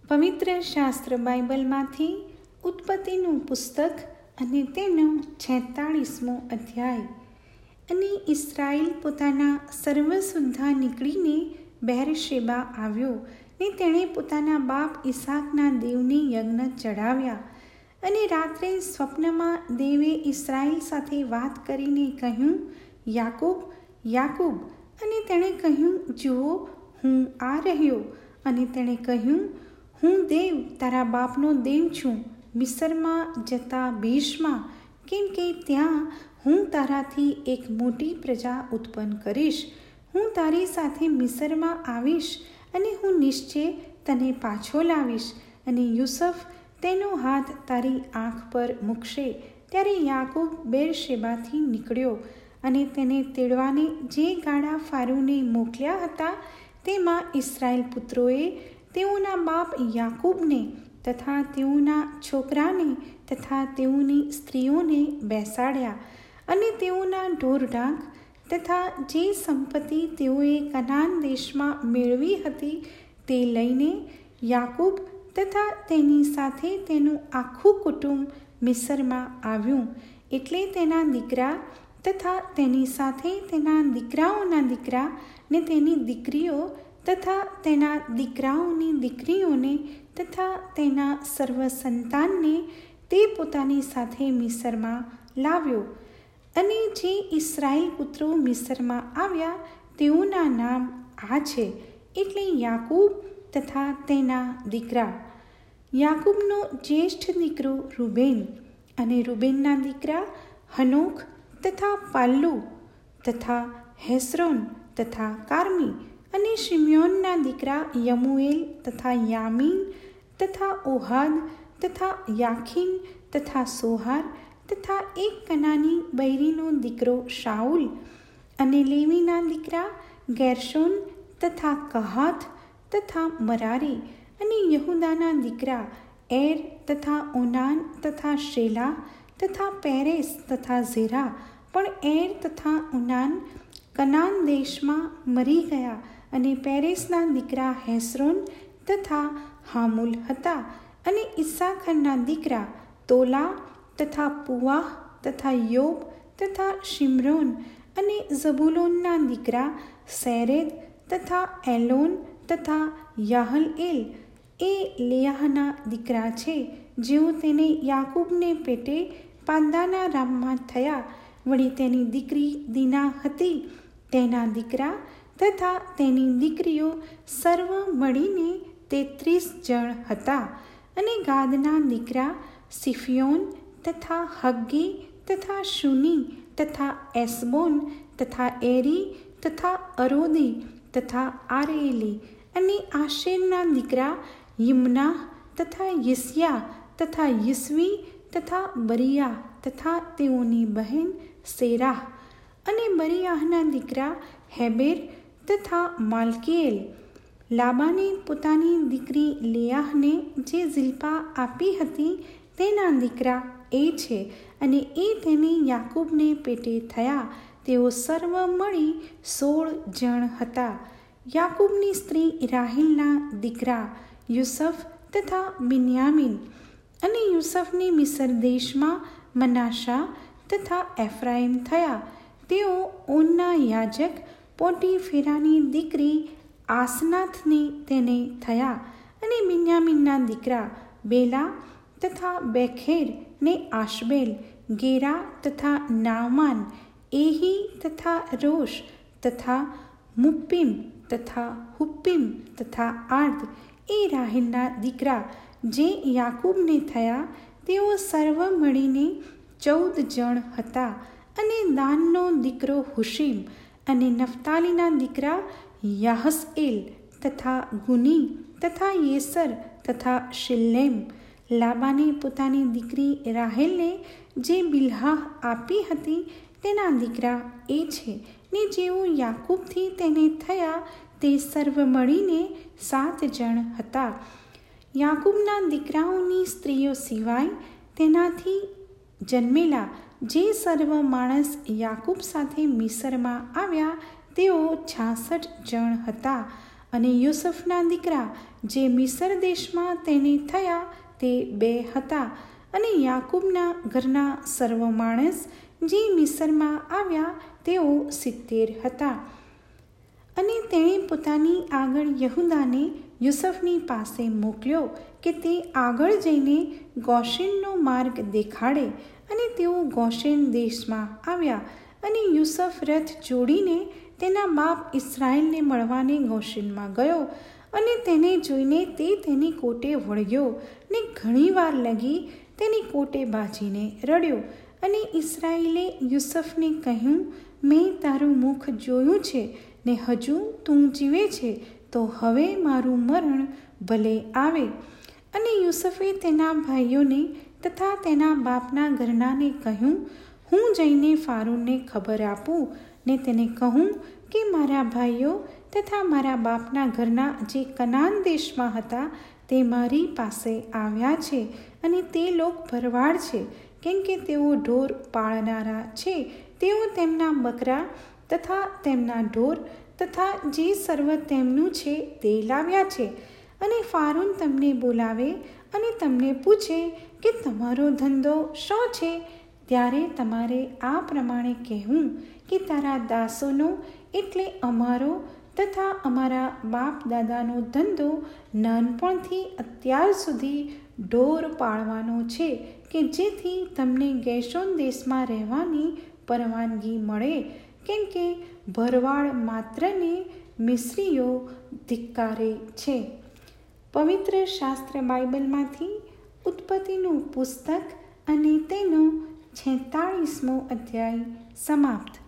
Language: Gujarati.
પવિત્ર શાસ્ત્ર બાઇબલમાંથી ઉત્પત્તિનું પુસ્તક અને તેનો 46મો અધ્યાય. અને ઇસ્રાયેલ પોતાના સર્વસુદ્ધા નીકળીને બેરશેબા આવ્યો, ને તેણે પોતાના બાપ ઈસાકના દેવને યજ્ઞ ચઢાવ્યા. અને રાત્રે સ્વપ્નમાં દેવે ઇસ્રાયેલ સાથે વાત કરીને કહ્યું, યાકૂબ, યાકૂબ. અને તેણે કહ્યું, જુઓ, હું આ રહ્યો. અને તેણે કહ્યું, હું દેવ, તારા બાપનો દેવ છું, મિસ્રમાં જતા ભેષમાં, કેમ કે ત્યાં હું તારાથી એક મોટી પ્રજા ઉત્પન્ન કરીશ. હું તારી સાથે મિસ્રમાં આવીશ, અને હું નિશ્ચય તને પાછો લાવીશ. અને યુસુફ તેનો હાથ તારી આંખ પર મૂકશે. ત્યારે યાકૂબ બેરશેબાથી નીકળ્યો, અને તેને તેડવાને જે ગાડા ફારૂને મોકલ્યા હતા, તેમાં ઇસ્રાયેલ પુત્રોએ તેઓના બાપ યાકૂબને તથા તેઓના છોકરાને તથા તેઓની સ્ત્રીઓને બેસાડ્યા. અને તેઓના ઢોરઢાંખ તથા જે સંપત્તિ તેઓએ કનાન દેશમાં મેળવી હતી તે લઈને યાકૂબ તથા તેની સાથે તેનું આખું કુટુંબ મિસ્રમાં આવ્યું. એટલે તેના દીકરા તથા તેની સાથે તેના દીકરાઓના દીકરા ને તેની દીકરીઓ તથા તેના દીકરાઓની દીકરીઓને તથા તેના સર્વ સંતાનને તે પોતાની સાથે મિસ્રમાં લાવ્યો. અને જે ઇસ્રાયેલ પુત્રો મિસ્રમાં આવ્યા તેઓના નામ આ છે, એટલે યાકૂબ તથા તેના દીકરા. યાકૂબનો જ્યેષ્ઠ દીકરો રૂબેન, અને રૂબેનના દીકરા હનોક તથા પાલ્લુ તથા હેસ્રોન તથા કાર્મી. અને શિમ્યોનના દીકરા યમુએલ તથા યામીન તથા ઓહાદ તથા યાખીન તથા સોહાર તથા એક કનાની બૈરીનો દીકરો શાઉલ. અને લેવીના દીકરા ગેર્શોન તથા કહાત તથા મરારી. અને યહુદાના દીકરા એર તથા ઓનાન તથા શેલા તથા પેરેસ તથા ઝેરા. પણ એર તથા ઓનાન કનાન દેશમાં મરી ગયા. અને પેરેસના દીકરા હેસ્રોન તથા હામુલ હતા. અને ઇસ્સાખરના દીકરા તોલા તથા પુવાહ તથા યોબ તથા શિમ્રોન. અને ઝબુલોનના દીકરા સેરેદ તથા એલોન તથા યાહલએલ. એ લેયાહના દીકરા છે, જેઓ તેને યાકૂબને પેટે પાદાના રામમાં થયા. વળી તેની દીકરી દીના હતી. તેના દીકરા તથા તેની દીકરીઓ સર્વ મળીને 33 જણ હતા. અને ગાદના દીકરા સિફિયોન તથા હગ્ગી તથા શુની તથા એસબોન તથા એરી તથા અરોદી તથા આરેલી. અને આશેરના દીકરા યિમ્નાહ તથા યિસ્યા તથા યિસ્વી તથા બરિયા તથા તેઓની બહેન સેરાહ. અને બરિયાહના દીકરા હેબેર તથા માલ્કીએલ. લાબાને પોતાની દીકરી લેયાહને જે ઝિલ્પા આપી હતી તેના દીકરા એ છે, અને એ તેને યાકૂબને પેટે થયા. તેઓ સર્વ મળી 16 જણ હતા. યાકૂબની સ્ત્રી રાહેલના દીકરા યુસુફ તથા બિન્યામીન. અને યુસુફને મિસ્ર દેશમાં મનાશા તથા એફ્રાઈમ થયા. તેઓ ઓનના યાજક પોટીફેરાની દીકરી આસનાથને તેને થયા. અને બિન્યામીનના દીકરા બેલા તથા બેખેર ને આશબેલ, ગેરા તથા નામાન, એહી તથા રોશ તથા મુપ્પીમ તથા હુપ્પીમ તથા આર્દ. એ રાહેલના દીકરા જે યાકૂબને થયા. તેઓ સર્વ મળીને 14 જણ હતા. અને દાનનો દીકરો હુશીમ. અને નફતાલીના દીકરા યાહસએલ તથા ગુની તથા યેસર તથા શિલ્લેમ. લાબાને પોતાની દીકરી રાહેલને જે બિલ્હાહ આપી હતી તેના દીકરા એ છે, ને જેઓ યાકૂબથી તેને થયા તે સર્વ મળીને 7 જણ હતા. યાકૂબના દીકરાઓની સ્ત્રીઓ સિવાય તેનાથી જન્મેલા જે સર્વ માણસ યાકૂબ સાથે મિસ્રમાં આવ્યા તેઓ 66 જણ હતા. અને યુસુફના દીકરા જે મિસર દેશમાં તેને થયા તે 2 હતા. અને યાકૂબના ઘરના સર્વ માણસ જે મિસરમાં આવ્યા તેઓ 70 હતા. અને તેણે પોતાની આગળ યહૂદાને યુસુફની પાસે મોકલ્યો કે તે આગળ જઈને ગોશેનનો માર્ગ દેખાડે. અને તેઓ ગોશેન દેશમાં આવ્યા. અને યુસુફ રથ જોડીને તેના બાપ ઇસ્રાએલને મળવાને ગોશેનમાં ગયો. અને તેને જોઈને તે તેની કોટે વળગ્યો ને ઘણી વાર લગી તેની કોટે બાજીને રડ્યો. અને ઇસ્રાએલે યુસુફને કહ્યું, મેં તારું મુખ જોયું છે ને હજુ તું જીવે છે, તો હવે મારું મરણ ભલે આવે. અને યુસુફે તેના ભાઈઓને તથા તેના બાપના ઘરનાને કહ્યું, હું જઈને ફારૂનને ખબર આપું ને તેને કહું કે મારા ભાઈઓ તથા મારા બાપના ઘરના જે કનાન દેશમાં હતા તે મારી પાસે આવ્યા છે. અને તે લોક ભરવાડ છે, કેમ કે તેઓ ઢોર પાળનારા છે. તેઓ તેમના બકરા તથા તેમના ઢોર તથા જે સર્વ તેમનું છે તે લાવ્યા છે. અને ફારૂન તમને બોલાવે અને તમને પૂછે કે તમારો ધંધો શો છે, ત્યારે તમારે આ પ્રમાણે કહેવું કે તારા દાસોનો એટલે અમારો તથા અમારા બાપ દાદાનો ધંધો નાનપણથી અત્યાર સુધી ઢોર પાળવાનો છે, કે જેથી તમને ગેશોન દેશમાં રહેવાની પરવાનગી મળે, કેમ કે ભરવાડ માત્રને મિસ્રીઓ ધિક્કારે છે. પવિત્ર શાસ્ત્ર બાઇબલમાંથી ઉત્પત્તિનું પુસ્તક અને તેનો 46મો અધ્યાય સમાપ્ત.